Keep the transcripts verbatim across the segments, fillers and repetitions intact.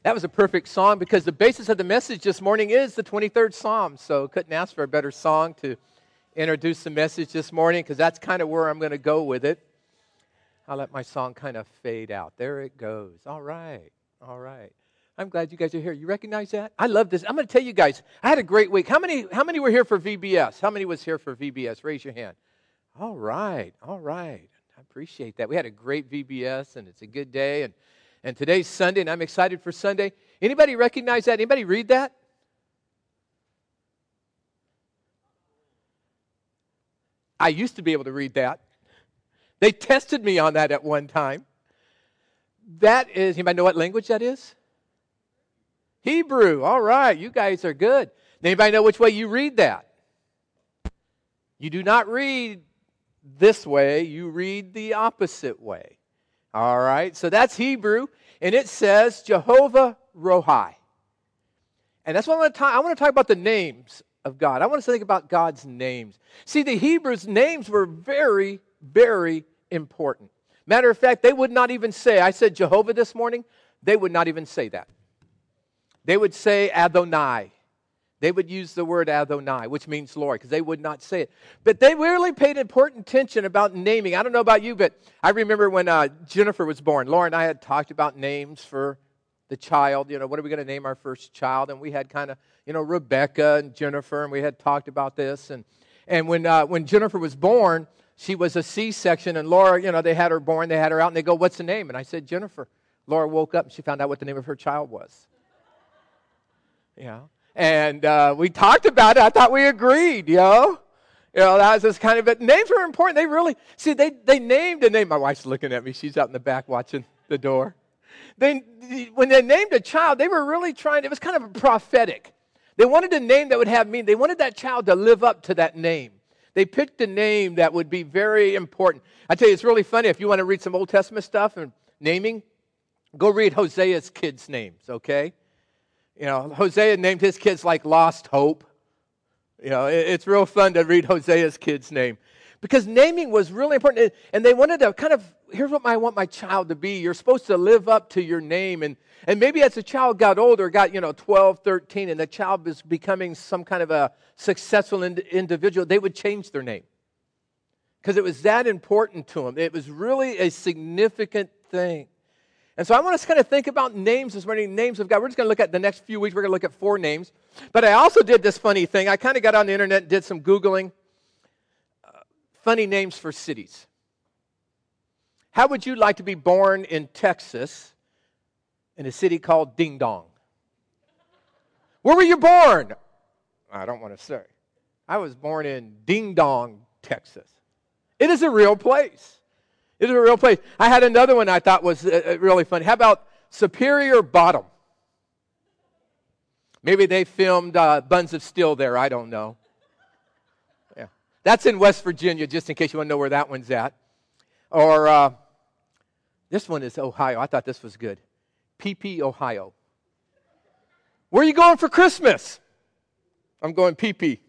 That was a perfect song because the basis of the message this morning is the twenty-third Psalm. So couldn't ask for a better song to introduce the message this morning because that's kind of where I'm going to go with it. I'll let my song kind of fade out. There it goes. All right. All right. I'm glad you guys are here. You recognize that? I love this. I'm going to tell you guys, I had a great week. How many, how many were here for V B S? How many was here for V B S? Raise your hand. All right. All right. I appreciate that. We had a great V B S, and it's a good day, and And today's Sunday, and I'm excited for Sunday. Anybody recognize that? Anybody read that? I used to be able to read that. They tested me on that at one time. That is, anybody know what language that is? Hebrew. All right, you guys are good. Anybody know which way you read that? You do not read this way. You read the opposite way. All right, so that's Hebrew, and it says Jehovah Rohi. And that's what I want to talk. I want to talk about the names of God. I want us to think about God's names. See, the Hebrews' names were very, very important. Matter of fact, they would not even say, I said Jehovah this morning, they would not even say that. They would say Adonai. They would use the word Adonai, which means Lord, because they would not say it. But they really paid important attention about naming. I don't know about you, but I remember when uh, Jennifer was born. Laura and I had talked about names for the child. You know, what are we going to name our first child? And we had kind of, you know, Rebecca and Jennifer, and we had talked about this. And and when uh, when Jennifer was born, she was a C-section, and Laura, you know, they had her born, they had her out, and they go, what's the name? And I said, Jennifer. Laura woke up, and she found out what the name of her child was. Yeah. And uh, we talked about it. I thought we agreed, you know. You know, that was just kind of it. Names are important. They really, see, they, they named a name. My wife's looking at me. She's out in the back watching the door. They, when they named a child, they were really trying, it was kind of prophetic. They wanted a name that would have meaning. They wanted that child to live up to that name. They picked a name that would be very important. I tell you, it's really funny. If you want to read some Old Testament stuff and naming, go read Hosea's kids' names, okay? You know, Hosea named his kids like Lost Hope. You know, it, it's real fun to read Hosea's kid's name. Because naming was really important. And they wanted to kind of, here's what I want my child to be. You're supposed to live up to your name. And, and maybe as the child got older, got, you know, twelve, thirteen, and the child was becoming some kind of a successful ind- individual, they would change their name. Because it was that important to them. It was really a significant thing. And so I want us to kind of think about names this morning, names of God. We're just going to look at the next few weeks. We're going to look at four names. But I also did this funny thing. I kind of got on the internet and did some Googling. Uh, funny names for cities. How would you like to be born in Texas in a city called Ding Dong? Where were you born? I don't want to say. I was born in Ding Dong, Texas. It is a real place. It is a real place. I had another one I thought was uh, really funny. How about Superior Bottom? Maybe they filmed uh, Buns of Steel there. I don't know. Yeah, that's in West Virginia, just in case you want to know where that one's at. Or uh, this one is Ohio. I thought this was good. P P, Ohio. Where are you going for Christmas? I'm going P P.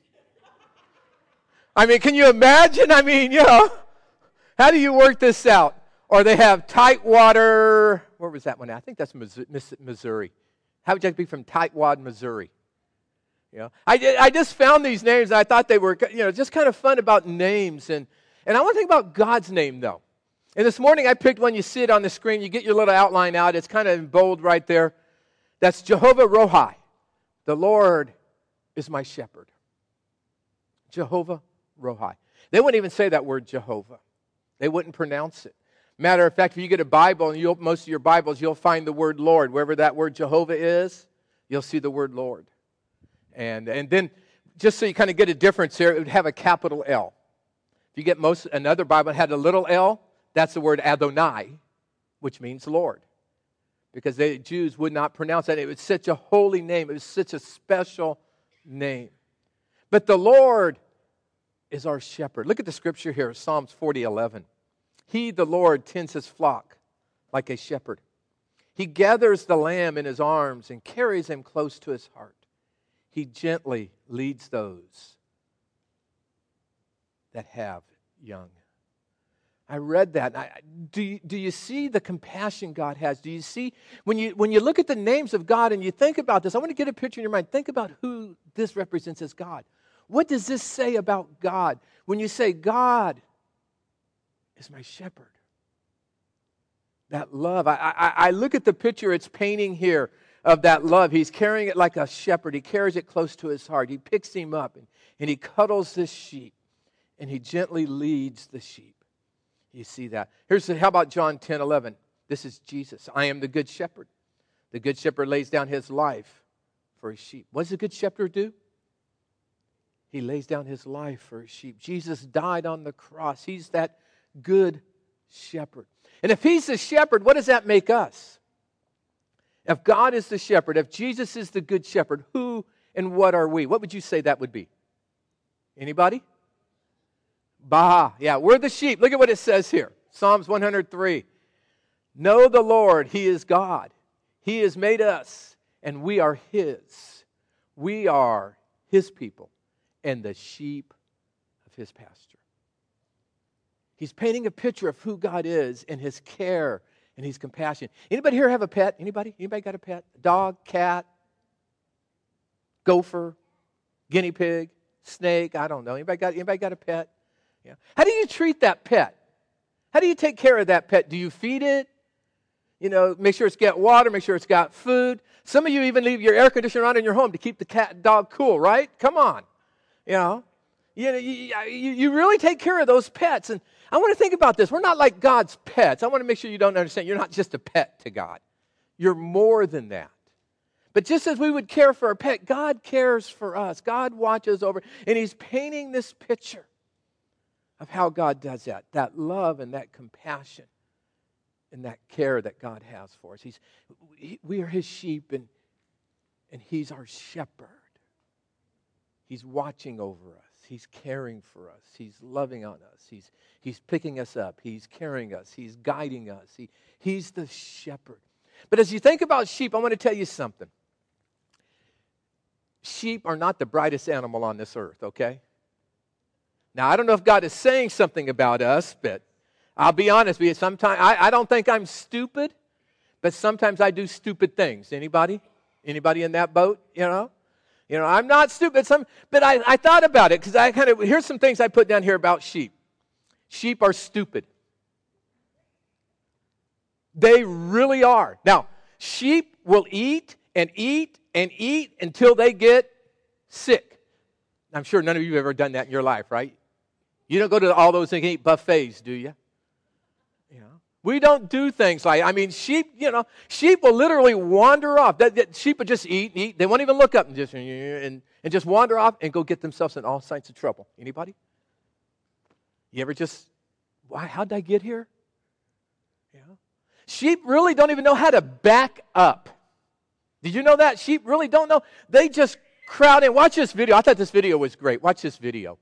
I mean, can you imagine? I mean, you know. How do you work this out? Or they have Tightwater, where was that one at? I think that's Missouri. How would you like to be from Tightwad, Missouri? You know, I, I just found these names, and I thought they were, you know, just kind of fun about names. And, and I want to think about God's name, though. And this morning I picked one. You see it on the screen. You get your little outline out. It's kind of in bold right there. That's Jehovah Rohi. The Lord is my shepherd. Jehovah Rohi. They wouldn't even say that word Jehovah. They wouldn't pronounce it. Matter of fact, if you get a Bible, and you'll, most of your Bibles, you'll find the word Lord. Wherever that word Jehovah is, you'll see the word Lord. And, and then, just so you kind of get a difference here, it would have a capital L. If you get most another Bible that had a little L, that's the word Adonai, which means Lord. Because the Jews would not pronounce that. It was such a holy name. It was such a special name. But the Lord is our shepherd. Look at the scripture here, Psalms forty eleven. He, the Lord, tends his flock like a shepherd. He gathers the lamb in his arms and carries him close to his heart. He gently leads those that have young. I read that. I, do, you, do you see the compassion God has? Do you see, when you, when you look at the names of God and you think about this, I want to get a picture in your mind. Think about who this represents as God. What does this say about God? When you say, God is my shepherd. That love. I, I, I look at the picture it's painting here of that love. He's carrying it like a shepherd. He carries it close to his heart. He picks him up and, and he cuddles this sheep and he gently leads the sheep. You see that. Here's the, how about John ten eleven? This is Jesus. I am the good shepherd. The good shepherd lays down his life for his sheep. What does the good shepherd do? He lays down his life for his sheep. Jesus died on the cross. He's that good shepherd. And if he's the shepherd, what does that make us? If God is the shepherd, if Jesus is the good shepherd, who and what are we? What would you say that would be? Anybody? Bah, yeah, we're the sheep. Look at what it says here. Psalms one hundred three. Know the Lord, He is God. He has made us, and we are His. We are His people and the sheep of His pasture. He's painting a picture of who God is and His care and His compassion. Anybody here have a pet? Anybody? Anybody got a pet? Dog, cat, gopher, guinea pig, snake? I don't know. Anybody got, anybody got a pet? Yeah. How do you treat that pet? How do you take care of that pet? Do you feed it? You know, make sure it's got water, make sure it's got food. Some of you even leave your air conditioner on in your home to keep the cat and dog cool, right? Come on. You know, you, you, you really take care of those pets. And I want to think about this. We're not like God's pets. I want to make sure you don't understand. You're not just a pet to God. You're more than that. But just as we would care for a pet, God cares for us. God watches over, and He's painting this picture of how God does that, that love and that compassion and that care that God has for us. He's, he, we are His sheep, and, and He's our shepherd. He's watching over us. He's caring for us. He's loving on us. He's, he's picking us up. He's carrying us. He's guiding us. He, he's the shepherd. But as you think about sheep, I want to tell you something. Sheep are not the brightest animal on this earth, okay? Now, I don't know if God is saying something about us, but I'll be honest with you. Sometimes I, I don't think I'm stupid, but sometimes I do stupid things. Anybody? Anybody in that boat? You know? You know, I'm not stupid. Some, but I, I thought about it because I kind of, here's some things I put down here about sheep. Sheep are stupid. They really are. Now, sheep will eat and eat and eat until they get sick. I'm sure none of you have ever done that in your life, right? You don't go to all those and eat buffets, do you? You know, we don't do things like, I mean, sheep, you know, sheep will literally wander off. That, that sheep will just eat and eat. They won't even look up and just, and, and just wander off and go get themselves in all kinds of trouble. Anybody? You ever just, why, how'd I get here? You know? Sheep really don't even know how to back up. Did you know that? Sheep really don't know. They just crowd in. Watch this video. I thought this video was great. Watch this video.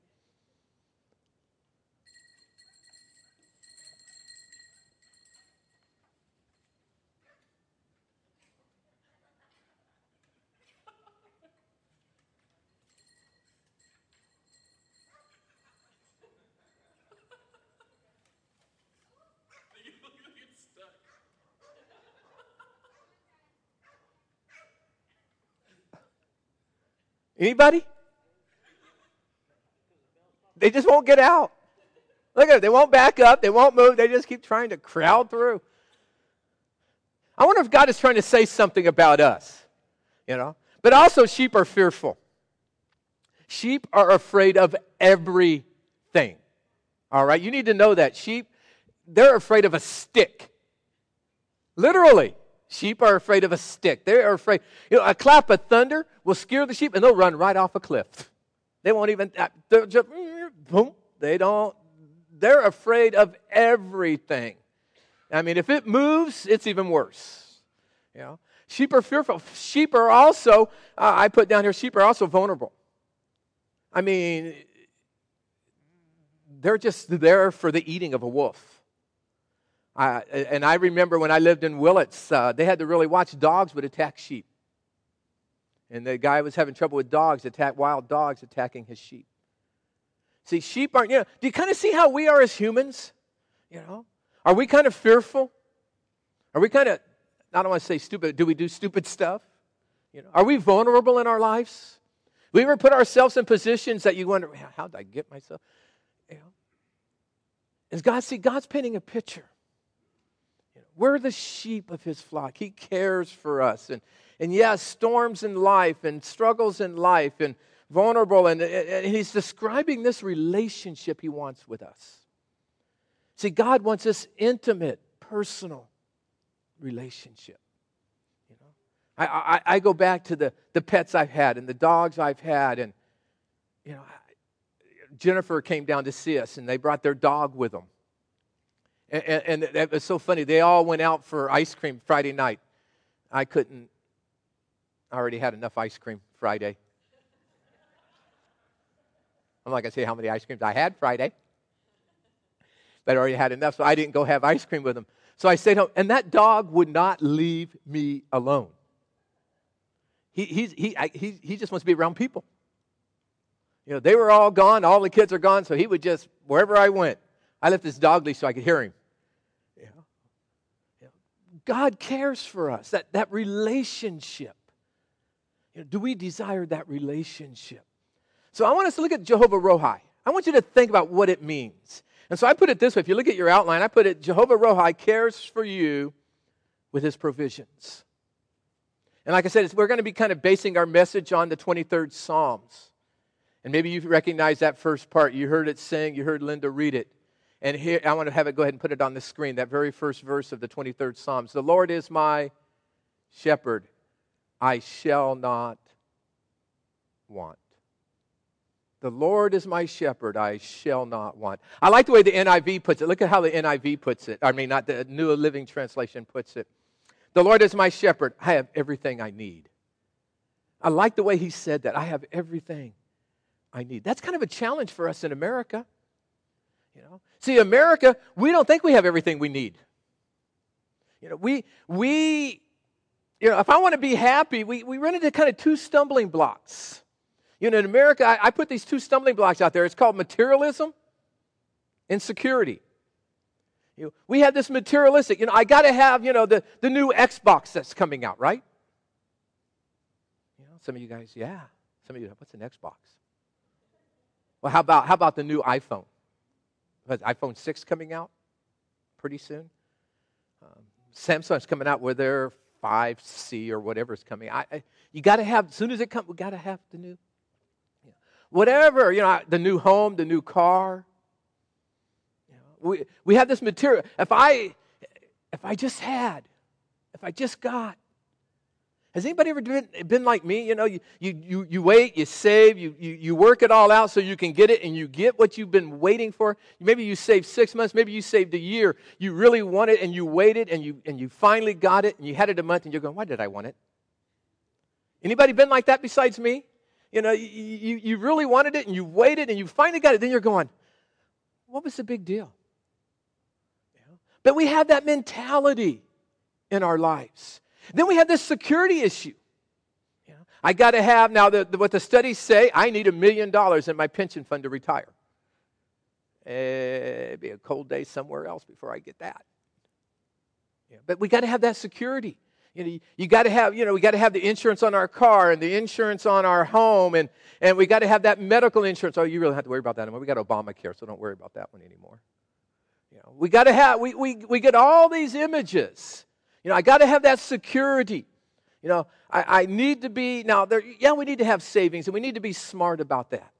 Anybody? They just won't get out. Look at it. They won't back up. They won't move. They just keep trying to crowd through. I wonder if God is trying to say something about us. You know? But also, sheep are fearful. Sheep are afraid of everything. All right? You need to know that. Sheep, they're afraid of a stick. Literally. Sheep are afraid of a stick. They are afraid. You know, a clap of thunder will scare the sheep, and they'll run right off a cliff. They won't even, they'll just, boom. They don't, they're afraid of everything. I mean, if it moves, it's even worse. You know, sheep are fearful. Sheep are also, uh, I put down here, sheep are also vulnerable. I mean, they're just there for the eating of a wolf. Uh, and I remember when I lived in Willits, uh, they had to really watch dogs would attack sheep. And the guy was having trouble with dogs, attack wild dogs attacking his sheep. See, sheep aren't, you know, do you kind of see how we are as humans? You know? Are we kind of fearful? Are we kind of, I don't want to say stupid, do we do stupid stuff? You know, are we vulnerable in our lives? We ever put ourselves in positions that you wonder, how did I get myself? You know? Is God, see, God's painting a picture. You know, we're the sheep of his flock. He cares for us. And, and yes, storms in life and struggles in life and vulnerable. And, and he's describing this relationship he wants with us. See, God wants this intimate, personal relationship. You know, I, I, I go back to the, the pets I've had and the dogs I've had. And, you know, Jennifer came down to see us, and they brought their dog with them. And, and, and it was so funny. They all went out for ice cream Friday night. I couldn't. I already had enough ice cream Friday. I'm not going to say how many ice creams I had Friday. But I already had enough, so I didn't go have ice cream with them. So I stayed home, and that dog would not leave me alone. He, he's, he, I, he, he just wants to be around people. You know, they were all gone. All the kids are gone, so he would just, wherever I went, I left this dog leash so I could hear him. You know? You know, God cares for us, that, that relationship. You know, do we desire that relationship? So I want us to look at Jehovah Rohi. I want you to think about what it means. And so I put it this way. If you look at your outline, I put it, Jehovah Rohi cares for you with his provisions. And like I said, it's, we're going to be kind of basing our message on the twenty-third Psalms. And maybe you recognize that first part. You heard it sing. You heard Linda read it. And here, I want to have it go ahead and put it on the screen, that very first verse of the twenty-third Psalms. The Lord is my shepherd. I shall not want. The Lord is my shepherd, I shall not want. I like the way the N I V puts it. Look at how the N I V puts it. I mean, not the New Living Translation puts it. The Lord is my shepherd, I have everything I need. I like the way he said that. I have everything I need. That's kind of a challenge for us in America. You know, see, America, we don't think we have everything we need. You know, we, we, you know, if I want to be happy, we, we run into kind of two stumbling blocks. You know, in America, I, I put these two stumbling blocks out there. It's called materialism and security. You know, we have this materialistic, you know, I got to have, you know, the, the new Xbox that's coming out, right? You know, some of you guys, yeah. Some of you, what's an Xbox? Well, how about how about the new iPhone? Is iPhone six coming out pretty soon? Um, Samsung's coming out with their five C or whatever is coming. I, I you got to have, as soon as it comes, we got to have the new. Whatever, you know, the new home, the new car. You know, we we have this material. If I if I just had, if I just got. Has anybody ever been, been like me? You know, you, you, you, you wait, you save, you, you, you work it all out so you can get it, and you get what you've been waiting for. Maybe you saved six months, maybe you saved a year. You really want it, and you waited, and you and you finally got it, and you had it a month, and you're going, why did I want it? Anybody been like that besides me? You know, you, you, you really wanted it, and you waited, and you finally got it. Then you're going, what was the big deal? You know? But we have that mentality in our lives. Then we have this security issue. You know, I got to have, now the, the, what the studies say, I need a million dollars in my pension fund to retire. It'd be a cold day somewhere else before I get that. Yeah, but we got to have that security. You know, you, you got to have, you know, we got to have the insurance on our car and the insurance on our home, and, and we got to have that medical insurance. Oh, you really don't have to worry about that anymore. We got Obamacare, so don't worry about that one anymore. You know, we got to have, we, we, we get all these images. You know, I got to have that security. You know, I, I need to be, now, there. yeah, we need to have savings, and we need to be smart about that.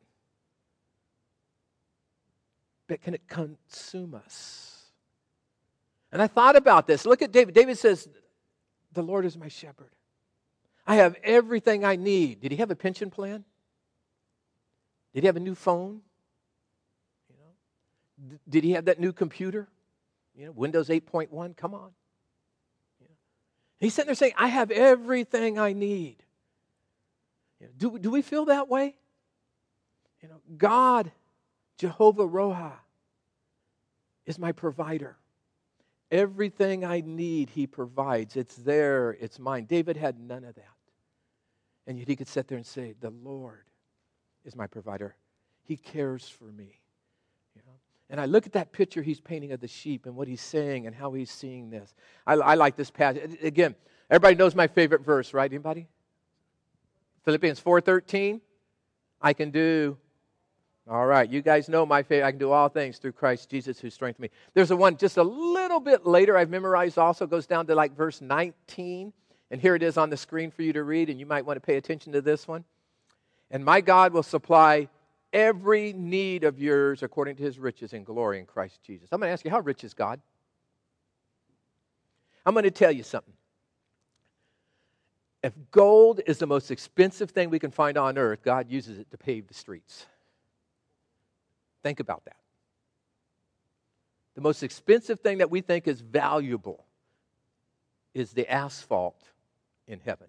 But can it consume us? And I thought about this. Look at David. David says, the Lord is my shepherd. I have everything I need. Did he have a pension plan? Did he have a new phone? You know, did he have that new computer? You know, Windows eight point one, come on. You know, he's sitting there saying, I have everything I need. You know, do, do we feel that way? You know, God, Jehovah Rohi, is my provider. Everything I need, he provides. It's there. It's mine. David had none of that. And yet he could sit there and say, the Lord is my provider. He cares for me. You know? And I look at that picture he's painting of the sheep and what he's saying and how he's seeing this. I, I like this passage. Again, everybody knows my favorite verse, right? Anybody? Philippians four thirteen. I can do, all right, you guys know my favorite. I can do all things through Christ Jesus who strengthens me. There's a one just a little bit later I've memorized also, goes down to like verse nineteen. And here it is on the screen for you to read, and you might want to pay attention to this one. And my God will supply every need of yours according to his riches and glory in Christ Jesus. I'm going to ask you, how rich is God? I'm going to tell you something. If gold is the most expensive thing we can find on earth, God uses it to pave the streets. Think about that. The most expensive thing that we think is valuable is the asphalt in heaven.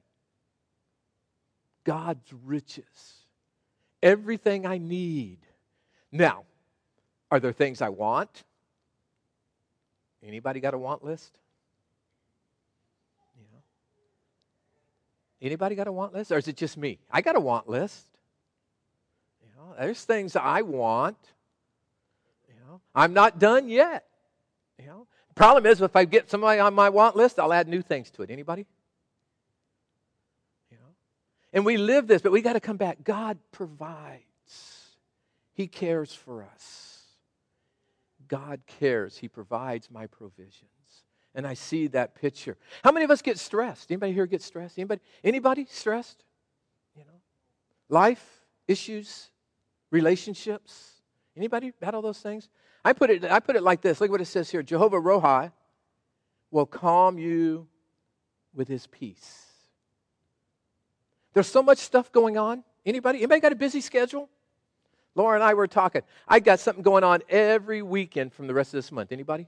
God's riches. Everything I need. Now, are there things I want? Anybody got a want list? You know? Anybody got a want list? Or is it just me? I got a want list. You know, there's things I want. You know, I'm not done yet. You know, problem is, if I get somebody on my want list, I'll add new things to it. Anybody? You know, and we live this, but we got to come back. God provides. He cares for us. God cares. He provides my provisions. And I see that picture. How many of us get stressed? Anybody here get stressed? Anybody? Anybody stressed? You know, life issues, relationships. Anybody battle those things? I put it. I put it like this. Look what it says here. Jehovah Rohi will calm you with his peace. There's so much stuff going on. Anybody? Anybody got a busy schedule? Laura and I were talking. I got something going on every weekend from the rest of this month. Anybody?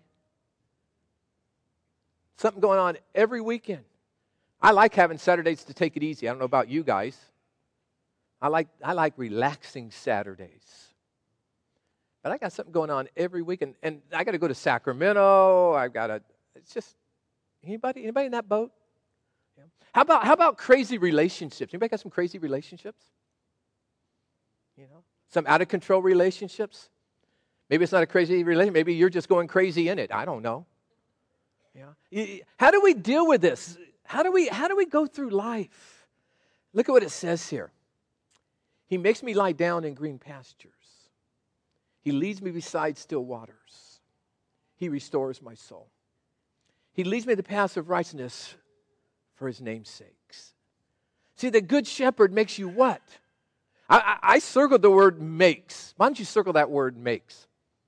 Something going on every weekend. I like having Saturdays to take it easy. I don't know about you guys. I like I like relaxing Saturdays. But I got something going on every weekend, and I got to go to Sacramento. I've got to. It's just anybody anybody in that boat. Yeah. How about how about crazy relationships? Anybody got some crazy relationships? You know, some out of control relationships. Maybe it's not a crazy relationship. Maybe you're just going crazy in it. I don't know. Yeah. How do we deal with this? How do we how do we go through life? Look at what it says here. He makes me lie down in green pastures. He leads me beside still waters. He restores my soul. He leads me the paths of righteousness for his name's sakes. See, the good shepherd makes you what? I, I, I circled the word makes. Why don't you circle that word makes?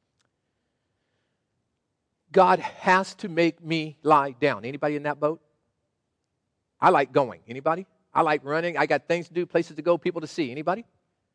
God has to make me lie down. Anybody in that boat? I like going. Anybody? I like running. I got things to do, places to go, people to see. Anybody?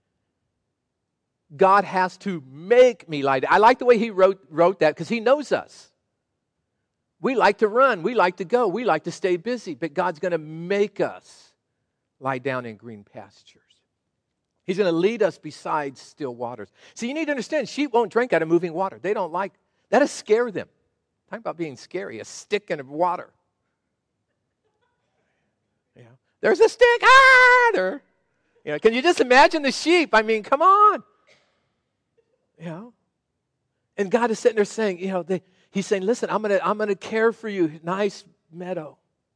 God has to make me lie down. I like the way he wrote, wrote that because he knows us. We like to run. We like to go. We like to stay busy. But God's going to make us lie down in green pastures. He's going to lead us beside still waters. See, you need to understand, sheep won't drink out of moving water. They don't like, that'll scare them. Talk about being scary, a stick in water. Yeah. There's a stick. Ah, there. You know, can you just imagine the sheep? I mean, come on. You know, and God is sitting there saying, you know, they, he's saying, listen, I'm gonna, I'm gonna care for you. Nice meadow,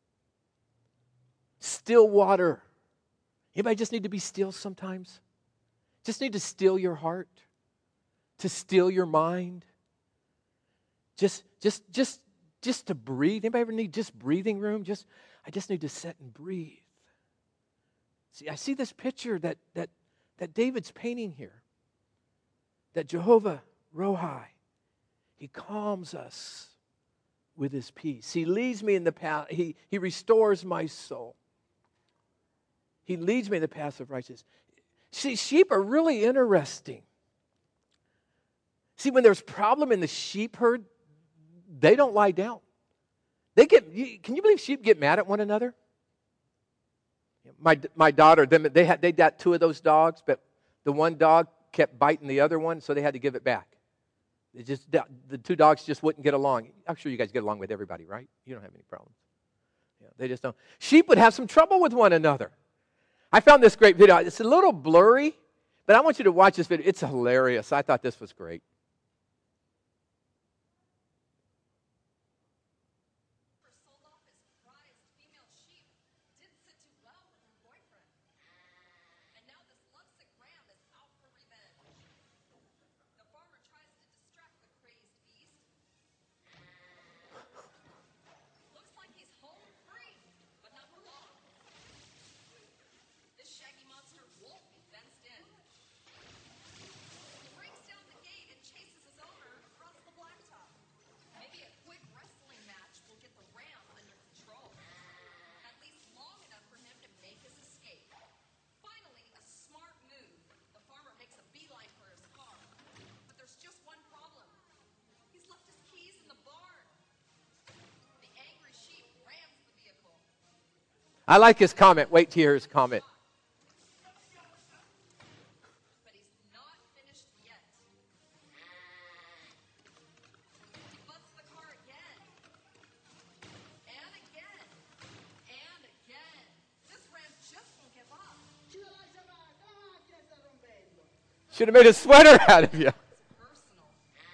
still water. Anybody just need to be still sometimes? Just need to still your heart, to still your mind. Just, just, just, just to breathe. Anybody ever need just breathing room? Just, I just need to sit and breathe. See, I see this picture that that that David's painting here. That Jehovah Rohi, he calms us with his peace. He leads me in the path. He, he restores my soul. He leads me in the path of righteousness. See, sheep are really interesting. See, when there's problem in the sheep herd, they don't lie down. They get. Can you believe sheep get mad at one another? My my daughter, them they had they got two of those dogs, but the one dog kept biting the other one, so they had to give it back. It just the two dogs just wouldn't get along. I'm sure you guys get along with everybody, right? You don't have any problems. Yeah, they just don't. Sheep would have some trouble with one another. I found this great video. It's a little blurry, but I want you to watch this video. It's hilarious. I thought this was great. I like his comment. Wait to hear his comment. But he's not finished yet. He butts the car again. And again. And again. This ram just won't give up. Should have made a sweater out of you. Personal.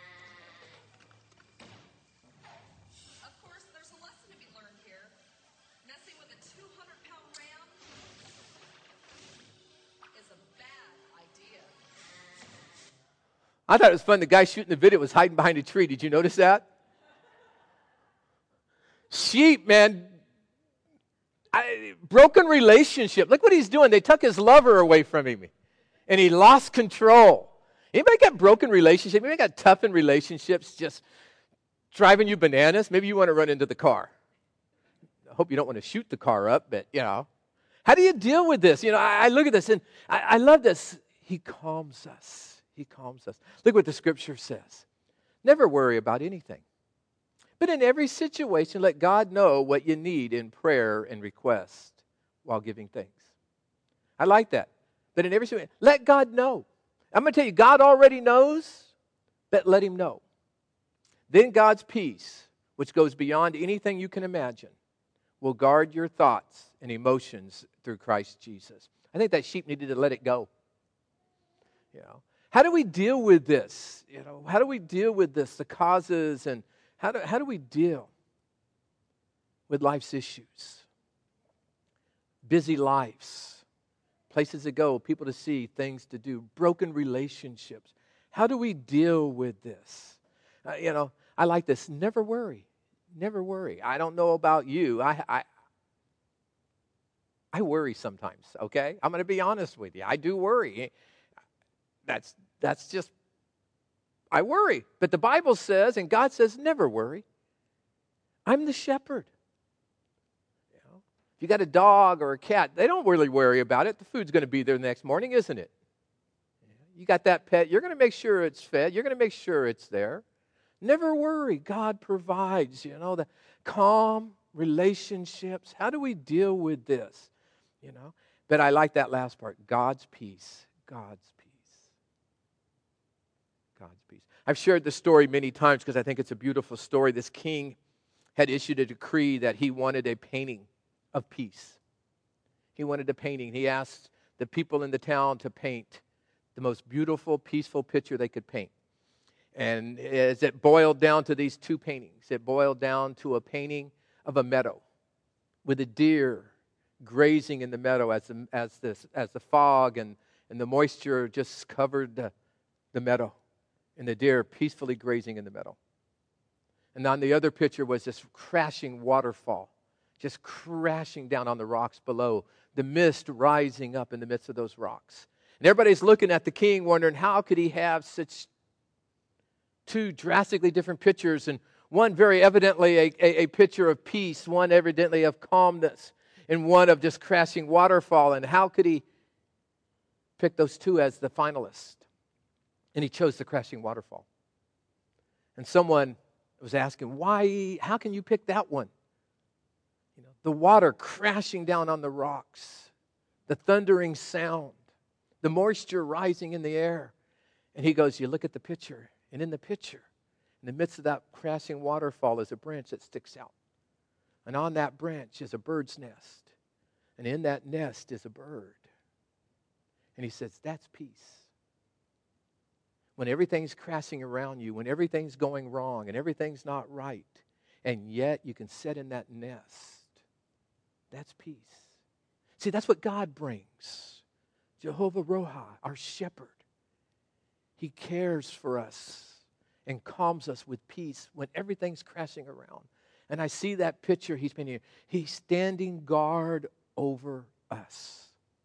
Of course, there's a lesson to be learned here. Messing with a two hundred pound ram is a bad idea. I thought it was fun. The guy shooting the video was hiding behind a tree. Did you notice that? Sheep, man. I, broken relationship. Look what he's doing. They took his lover away from him. And he lost control. Anybody got broken relationships? Anybody got tough in relationships just driving you bananas? Maybe you want to run into the car. I hope you don't want to shoot the car up, but, you know. How do you deal with this? You know, I, I look at this, and I, I love this. He calms us. He calms us. Look what the Scripture says. Never worry about anything. But in every situation, let God know what you need in prayer and request while giving thanks. I like that. But in every situation, let God know. I'm going to tell you, God already knows, but let him know. Then God's peace, which goes beyond anything you can imagine, will guard your thoughts and emotions through Christ Jesus. I think that sheep needed to let it go. You know, how do we deal with this? You know, how do we deal with this, the causes, and how do, how do we deal with life's issues? Busy lives, places to go, people to see, things to do, broken relationships. How do we deal with this? Uh, you know, I like this. Never worry. Never worry. I don't know about you. I, I, I worry sometimes, okay? I'm going to be honest with you. I do worry. That's, that's just, I worry. But the Bible says, and God says, never worry. I'm the shepherd. You know, if you got a dog or a cat, they don't really worry about it. The food's going to be there the next morning, isn't it? You got that pet, you're going to make sure it's fed. You're going to make sure it's there. Never worry. God provides, you know, the calm relationships. How do we deal with this? You know, but I like that last part. God's peace. God's peace. God's peace. I've shared this story many times because I think it's a beautiful story. This king had issued a decree that he wanted a painting of peace. He wanted a painting. He asked the people in the town to paint the most beautiful, peaceful picture they could paint. And as it boiled down to these two paintings, it boiled down to a painting of a meadow with a deer grazing in the meadow as the, as this, as the fog and, and the moisture just covered the, the meadow, and the deer peacefully grazing in the meadow. And on the other picture was this crashing waterfall, just crashing down on the rocks below, the mist rising up in the midst of those rocks. And everybody's looking at the king wondering, how could he have such two drastically different pictures, and one very evidently a, a, a picture of peace, one evidently of calmness, and one of just crashing waterfall. And how could he pick those two as the finalist? And he chose the crashing waterfall. And someone was asking, why, how can you pick that one? You know, the water crashing down on the rocks, the thundering sound, the moisture rising in the air. And he goes, you look at the picture, and in the picture, in the midst of that crashing waterfall is a branch that sticks out. And on that branch is a bird's nest. And in that nest is a bird. And he says, that's peace. When everything's crashing around you, when everything's going wrong and everything's not right, and yet you can sit in that nest, that's peace. See, that's what God brings. Jehovah Rohi, our shepherd. He cares for us and calms us with peace when everything's crashing around. And I see that picture he's been here. He's standing guard over us.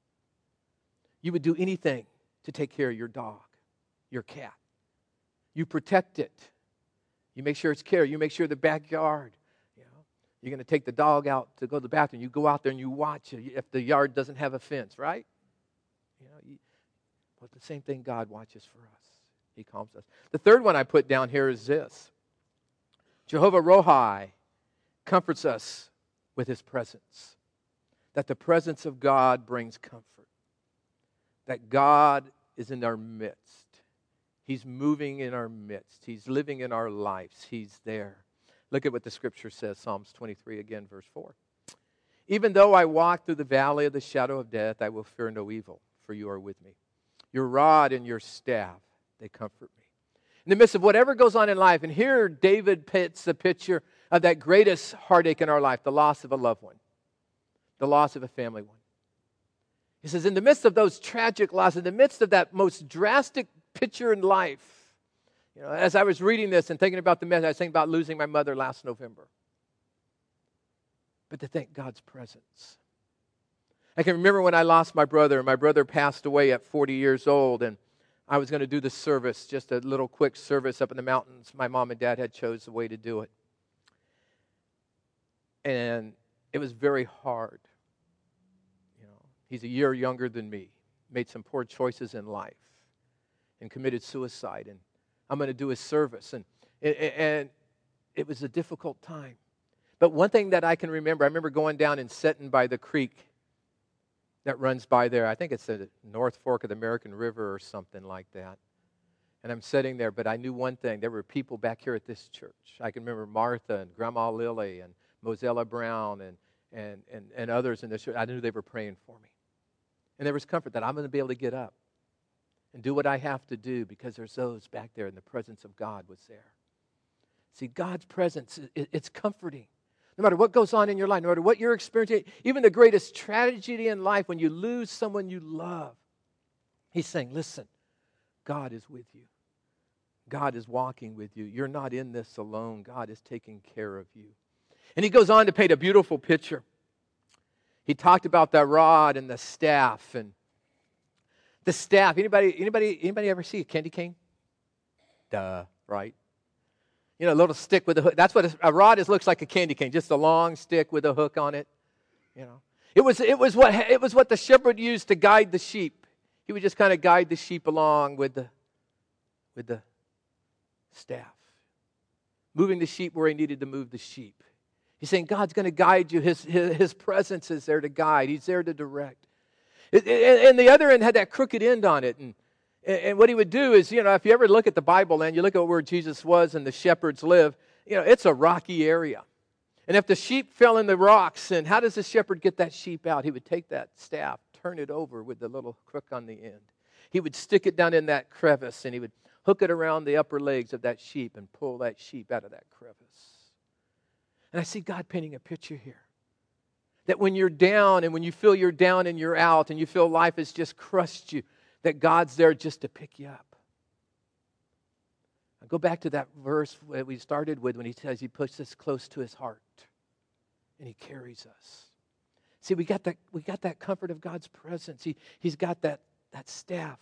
You would do anything to take care of your dog, your cat. You protect it. You make sure it's cared. You make sure the backyard, you know, you're going to take the dog out to go to the bathroom. You go out there and you watch it if the yard doesn't have a fence, right? You know, you, but the same thing God watches for us. He calms us. The third one I put down here is this. Jehovah Rohi comforts us with his presence. that the presence of God brings comfort, that God is in our midst. He's moving in our midst. He's living in our lives. He's there. Look at what the Scripture says, Psalms twenty-three again, verse four. Even though I walk through the valley of the shadow of death, I will fear no evil, for you are with me. Your rod and your staff, they comfort me. In the midst of whatever goes on in life, and here David paints the picture of that greatest heartache in our life, the loss of a loved one, the loss of a family one. He says, in the midst of those tragic losses, in the midst of that most drastic picture in life, you know, as I was reading this and thinking about the message, I was thinking about losing my mother last November. But to thank God's presence. I can remember when I lost my brother. My brother passed away at forty years old, and I was going to do the service, just a little quick service up in the mountains. My mom and dad had chose the way to do it. And it was very hard. You know, he's a year younger than me, made some poor choices in life, and committed suicide. And I'm going to do his service. And, and it was a difficult time. But one thing that I can remember, I remember going down and sitting by the creek that runs by there. I think it's the North Fork of the American River or something like that. And I'm sitting there, but I knew one thing. There were people back here at this church. I can remember Martha and Grandma Lily and Mosella Brown and, and, and, and others in this church. I knew they were praying for me. And there was comfort that I'm going to be able to get up and do what I have to do because there's those back there and the presence of God was there. See, God's presence, it's comforting. No matter what goes on in your life, no matter what you're experiencing, even the greatest tragedy in life, when you lose someone you love, He's saying, listen, God is with you. God is walking with you. You're not in this alone. God is taking care of you. And He goes on to paint a beautiful picture. He talked about the rod and the staff. And the staff, anybody, anybody, anybody ever see a candy cane? Duh, right? You know, a little stick with a hook. That's what a, a rod is. Looks like a candy cane, just a long stick with a hook on it. You know, it was it was what it was what the shepherd used to guide the sheep. He would just kind of guide the sheep along with the with the staff, moving the sheep where He needed to move the sheep. He's saying God's going to guide you. His, his His presence is there to guide. He's there to direct. It, it, and the other end had that crooked end on it, and. And what He would do is, you know, if you ever look at the Bible and you look at where Jesus was and the shepherds live, you know, it's a rocky area. And if the sheep fell in the rocks, and how does the shepherd get that sheep out? He would take that staff, turn it over with the little crook on the end. He would stick it down in that crevice, and he would hook it around the upper legs of that sheep and pull that sheep out of that crevice. And I see God painting a picture here. That when you're down and when you feel you're down and you're out and you feel life has just crushed you, that God's there just to pick you up. I go back to that verse that we started with when He says He puts us close to His heart and He carries us. See, we got that, we got that comfort of God's presence. He, he's got that, that staff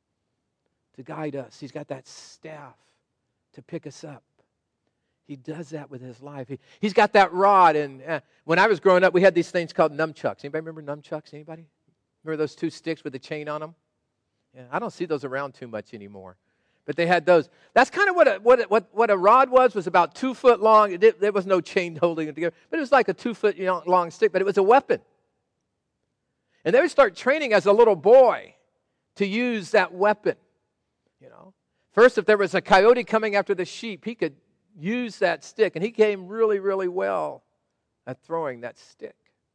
to guide us. He's got that staff to pick us up. He does that with His life. He, he's got that rod. And uh, when I was growing up, we had these things called nunchucks. Anybody remember nunchucks? Anybody? Remember those two sticks with the chain on them? Yeah, I don't see those around too much anymore. But they had those. That's kind of what a, what, what, what a rod was, was about two foot long. It, there was no chain holding it together. But it was like a two foot you know, long stick, but it was a weapon. And they would start training as a little boy to use that weapon. You know, first, if there was a coyote coming after the sheep, he could use that stick. And he came really, really well at throwing that stick.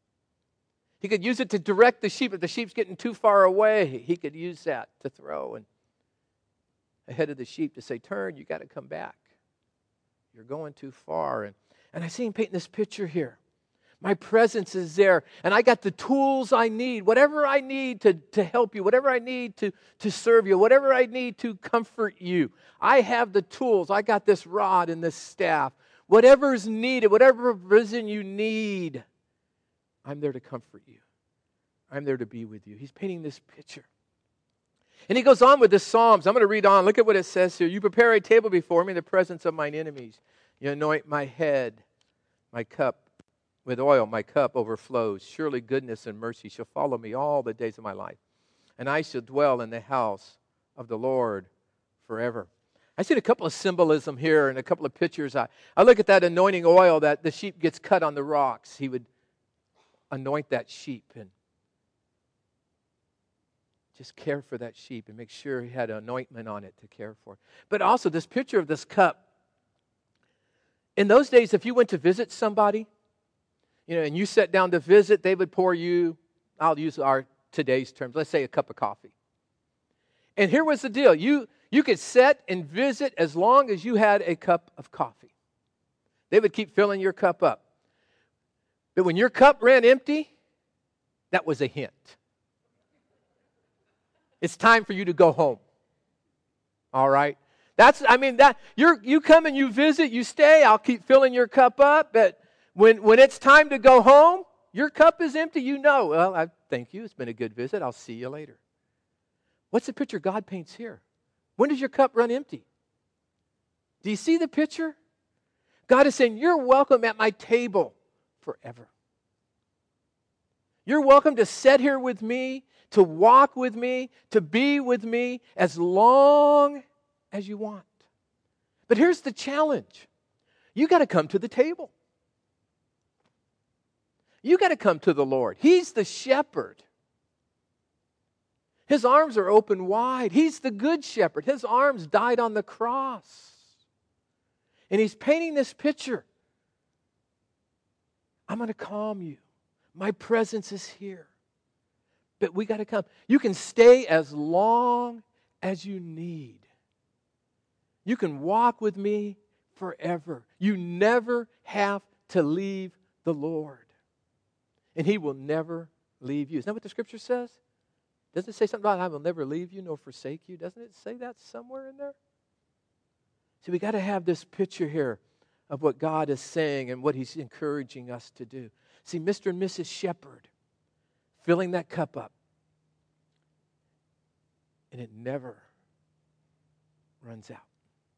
He could use it to direct the sheep. If the sheep's getting too far away, he could use that to throw and ahead of the sheep to say, turn, you got to come back. You're going too far. And, and I see him painting this picture here. My presence is there, and I got the tools I need, whatever I need to, to help you, whatever I need to, to serve you, whatever I need to comfort you. I have the tools. I got this rod and this staff. Whatever's needed, whatever provision you need, I'm there to comfort you. I'm there to be with you. He's painting this picture. And he goes on with the Psalms. I'm going to read on. Look at what it says here. You prepare a table before me in the presence of mine enemies. You anoint my head, my cup with oil. My cup overflows. Surely goodness and mercy shall follow me all the days of my life. And I shall dwell in the house of the Lord forever. I see a couple of symbolism here and a couple of pictures. I, I look at that anointing oil that the sheep gets cut on the rocks. He would anoint that sheep and just care for that sheep and make sure he had an anointment on it to care for. But also this picture of this cup. In those days, if you went to visit somebody, you know, and you sat down to visit, they would pour you, I'll use our today's terms, let's say a cup of coffee. And here was the deal. You, you could sit and visit as long as you had a cup of coffee. They would keep filling your cup up. But when your cup ran empty, that was a hint. It's time for you to go home. All right? That's, I mean, that you're, you come and you visit, you stay, I'll keep filling your cup up, but when, when it's time to go home, your cup is empty, you know. Well, I thank you, it's been a good visit, I'll see you later. What's the picture God paints here? When does your cup run empty? Do you see the picture? God is saying, you're welcome at my table forever. You're welcome to sit here with me, to walk with me, to be with me as long as you want. But here's the challenge. You got to come to the table. You got to come to the Lord. He's the shepherd. His arms are open wide. He's the good shepherd. His arms died on the cross. And he's painting this picture. I'm going to calm you. My presence is here. But we got to come. You can stay as long as you need. You can walk with me forever. You never have to leave the Lord. And he will never leave you. Isn't that what the scripture says? Doesn't it say something about I will never leave you nor forsake you? Doesn't it say that somewhere in there? See, we got to have this picture here of what God is saying and what he's encouraging us to do. See, Mister and Missus Shepherd filling that cup up. And it never runs out.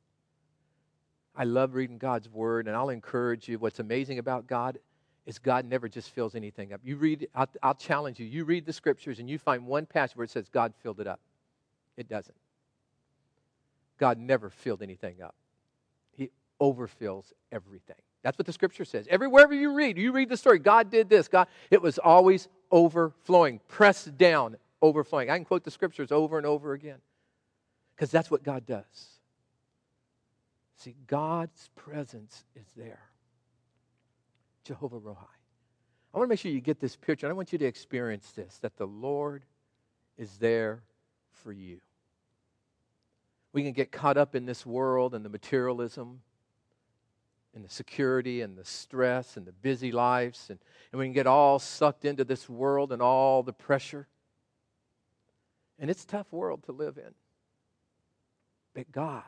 I love reading God's word, and I'll encourage you. What's amazing about God is God never just fills anything up. You read, I'll, I'll challenge you. You read the scriptures and you find one passage where it says God filled it up. It doesn't. God never filled anything up. He overfills everything. That's what the scripture says. Everywhere you read, you read the story. God did this. God, it was always overflowing, pressed down, overflowing. I can quote the scriptures over and over again because that's what God does. See, God's presence is there. Jehovah Rohi. I want to make sure you get this picture. And I want you to experience this, that the Lord is there for you. We can get caught up in this world and the materialism and the security and the stress and the busy lives. And, and we can get all sucked into this world and all the pressure. And it's a tough world to live in. But God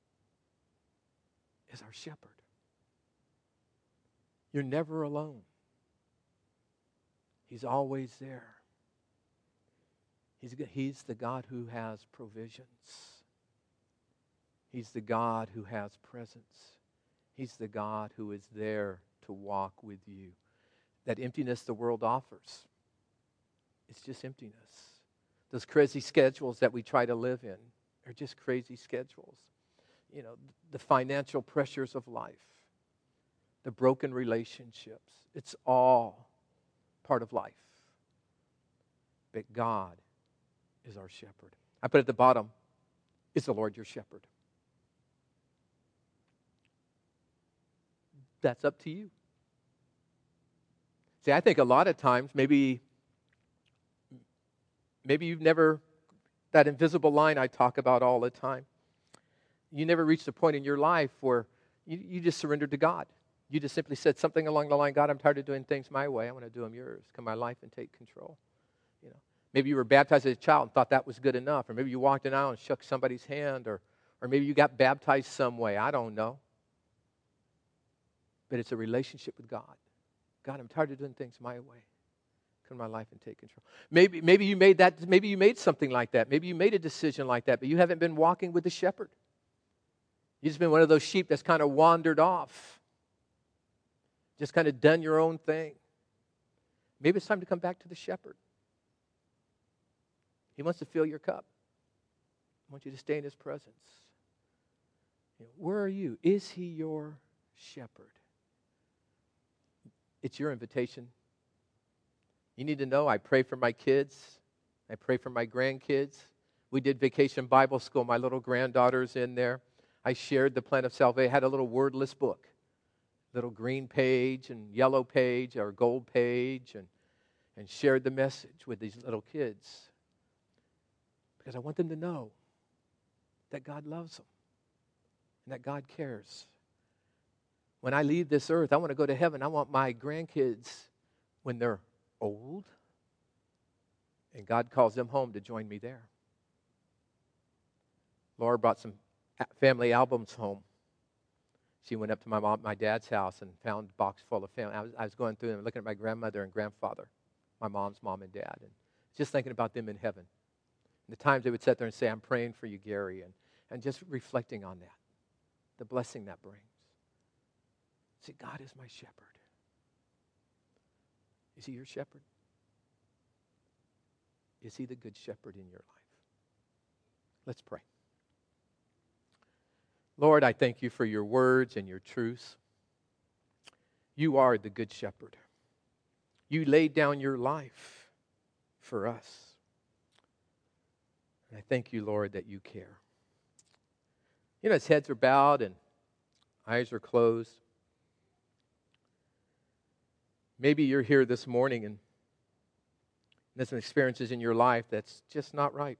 is our shepherd. You're never alone. He's always there. He's, he's the God who has provisions. He's the God who has presence. He's the God who is there to walk with you. That emptiness the world offers, it's just emptiness. Those crazy schedules that we try to live in are just crazy schedules. You know, the financial pressures of life, the broken relationships. It's all part of life. But God is our shepherd. I put at the bottom, is the Lord your shepherd? That's up to you. See, I think a lot of times, maybe, maybe you've never, that invisible line I talk about all the time, you never reached a point in your life where you, you just surrendered to God. You just simply said something along the line, God, I'm tired of doing things my way. I want to do them yours. Come my life and take control. You know, maybe you were baptized as a child and thought that was good enough. Or maybe you walked in the aisle and shook somebody's hand. Or, or maybe you got baptized some way. I don't know. But it's a relationship with God. God, I'm tired of doing things my way. Come my life and take control. Maybe, maybe you made that, maybe you made something like that. Maybe you made a decision like that, but you haven't been walking with the shepherd. You've just been one of those sheep that's kind of wandered off. Just kind of done your own thing. Maybe it's time to come back to the shepherd. He wants to fill your cup. I want you to stay in his presence. You know, where are you? Is he your shepherd? It's your invitation You need to know I pray for my kids. I pray for my grandkids. We did Vacation Bible School. My little granddaughter's in there. I shared the plan of salvation. I had a little wordless book, little green page and yellow page or gold page, and, and shared the message with these little kids because I want them to know that God loves them and that God cares. When I leave this earth, I want to go to heaven. I want my grandkids, when they're old, and God calls them home, to join me there. Laura brought some family albums home. She went up to my mom, my dad's house, and found a box full of family. I was, I was going through them, looking at my grandmother and grandfather, my mom's mom and dad, and just thinking about them in heaven. And the times they would sit there and say, I'm praying for you, Gary, and, and just reflecting on that, the blessing that brings. See, God is my shepherd. Is he your shepherd? Is he the good shepherd in your life? Let's pray. Lord, I thank you for your words and your truths. You are the good shepherd. You laid down your life for us. And I thank you, Lord, that you care. You know, as heads are bowed and eyes are closed, maybe you're here this morning and there's some experiences in your life that's just not right.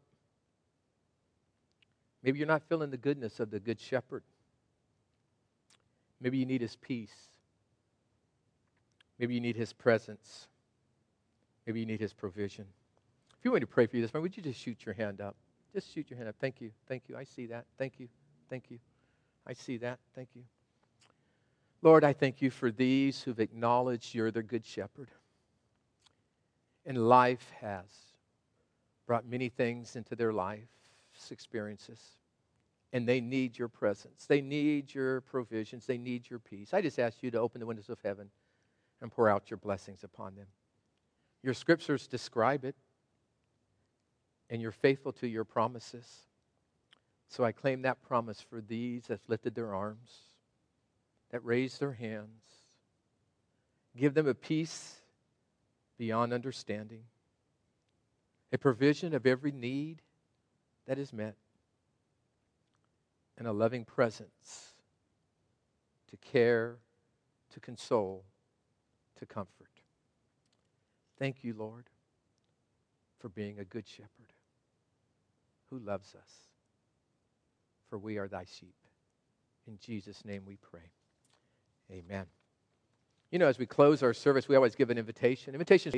Maybe you're not feeling the goodness of the Good Shepherd. Maybe you need his peace. Maybe you need his presence. Maybe you need his provision. If you want to pray for you this morning, would you just shoot your hand up? Just shoot your hand up. Thank you. Thank you. I see that. Thank you. Thank you. I see that. Thank you. Lord, I thank you for these who've acknowledged you're their Good Shepherd. And life has brought many things into their life's experiences. And they need your presence. They need your provisions. They need your peace. I just ask you to open the windows of heaven and pour out your blessings upon them. Your scriptures describe it. And you're faithful to your promises. So I claim that promise for these that lifted their arms, that raised their hands. Give them a peace beyond understanding, a provision of every need that is met, and a loving presence to care, to console, to comfort. Thank you, Lord, for being a good shepherd who loves us, for we are thy sheep. In Jesus' name we pray. Amen. You know, as we close our service, we always give an invitation. Invitation